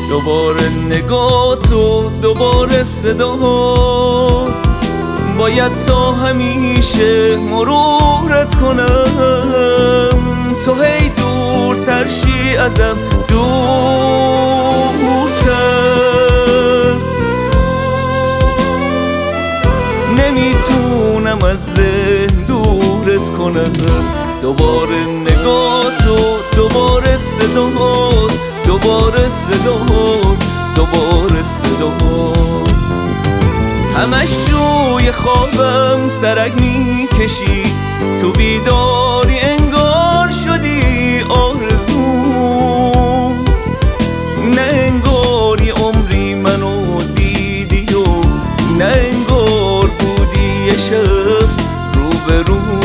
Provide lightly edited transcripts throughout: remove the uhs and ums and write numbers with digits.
دوباره نگات و دوباره صدات، باید تا همیشه مرورت کنم. تو هی دورتر شی ازم، دورتر، نمیتونم از ذهن دورت کنم. دوباره نگات و دوباره صدات، دوباره صدات، دوباره صدات. همش روی خوابم سرک میکشی، تو بیداری انگار شدی آرزوم. نه انگار یه عمری منو دیدی و نه انگار بودی یه شب روبروم.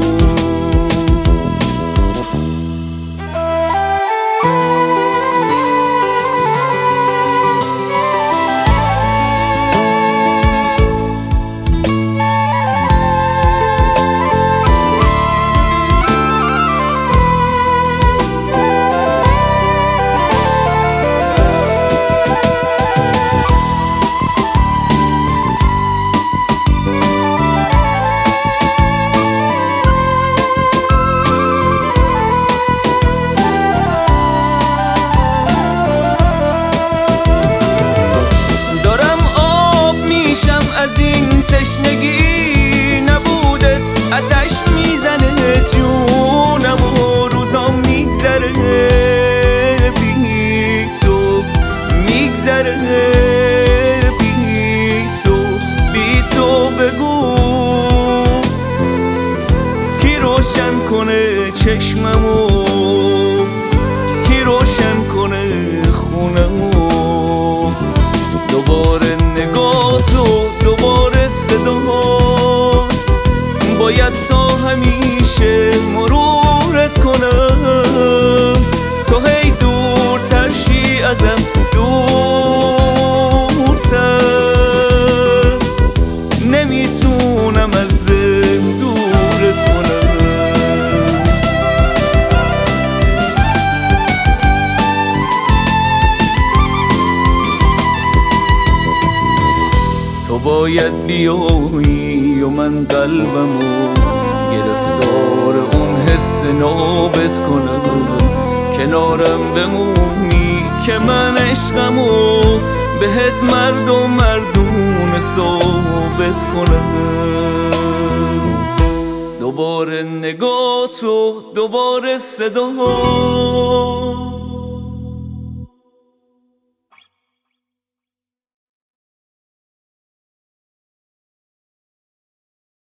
از این تشنگی نبودت، آتش میزنه جونم و روزام میگذره بی تو، میگذره بی تو. بی تو بگو کی روشن کنه چشممو، کی روشن کنه خونمو. دوباره نگات و دوباره صدات، باید تا همیشه مرورت کنم. تو هی دورتر شی ازم، دورتر، نمیتونم از ذهن دورت کنم. تو باید بیایی و من قلبمو گرفتار اون حس نابض کنم. کنارم بمونی که من عشقمو بهت مردونه ثابت کنم. دوباره نگات و دوباره صدات،